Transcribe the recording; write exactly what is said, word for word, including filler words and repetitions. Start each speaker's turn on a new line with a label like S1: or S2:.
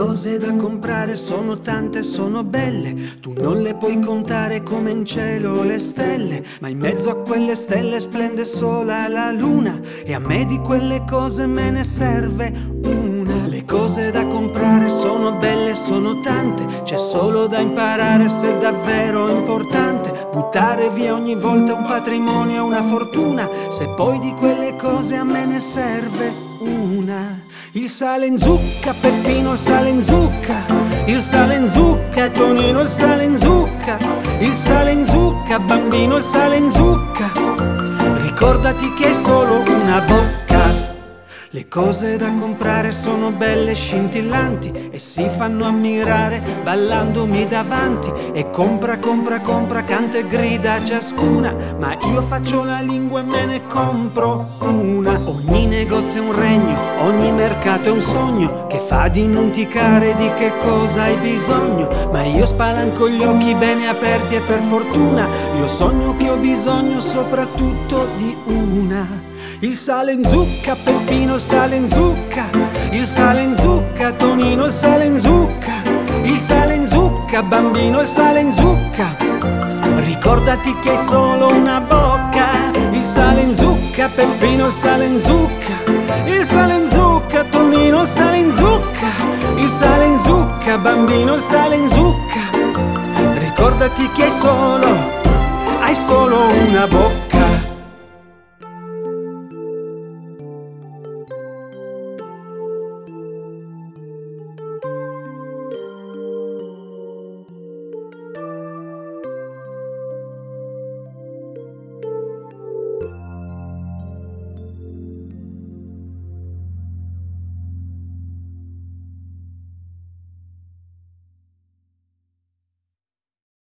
S1: cose da comprare sono tante, sono belle, tu non le puoi contare come in cielo le stelle, ma in mezzo a quelle stelle splende sola la luna, e a me di quelle cose me ne serve una. Le cose da comprare sono belle, sono tante, c'è solo da imparare se è davvero importante buttare via ogni volta un patrimonio e una fortuna, se poi di quelle cose a me ne serve una. Il sale in zucca, Peppino il sale in zucca, il sale in zucca, Tonino il sale in zucca, il sale in zucca, bambino il sale in zucca, ricordati che hai solo una bocca. Le cose da comprare sono belle, scintillanti e si fanno ammirare ballandomi davanti, e compra, compra, compra, canta e grida ciascuna, ma io faccio la lingua e me ne compro una. Ogni negozio è un regno, ogni mercato è un sogno che fa dimenticare di che cosa hai bisogno, ma io spalanco gli occhi bene aperti e per fortuna io sogno che ho bisogno soprattutto di una. Il sale in zucca, Peppino il sale in zucca, il sale in zucca, Tonino il sale in zucca, il sale in zucca, bambino il sale in zucca, ricordati che hai solo una bocca. Il sale in zucca, Peppino il sale in zucca, il sale in zucca, Tonino il sale in zucca, il sale in zucca, bambino il sale in zucca, ricordati che hai solo, hai solo una bocca.